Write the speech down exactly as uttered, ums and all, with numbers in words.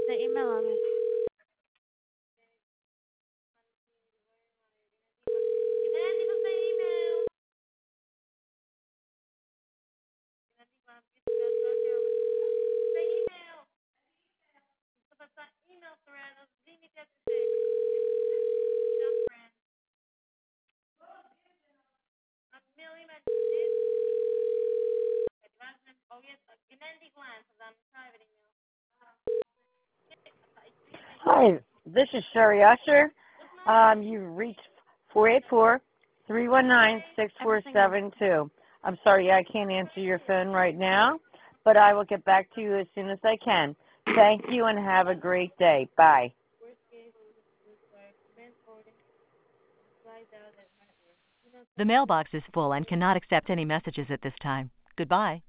The email on it. Hi, this is Sherry Usher. Um, you've reached four eight four, three one nine, six four seven two. I'm sorry I can't answer your phone right now, but I will get back to you as soon as I can. Thank you and have a great day. Bye. The mailbox is full and cannot accept any messages at this time. Goodbye.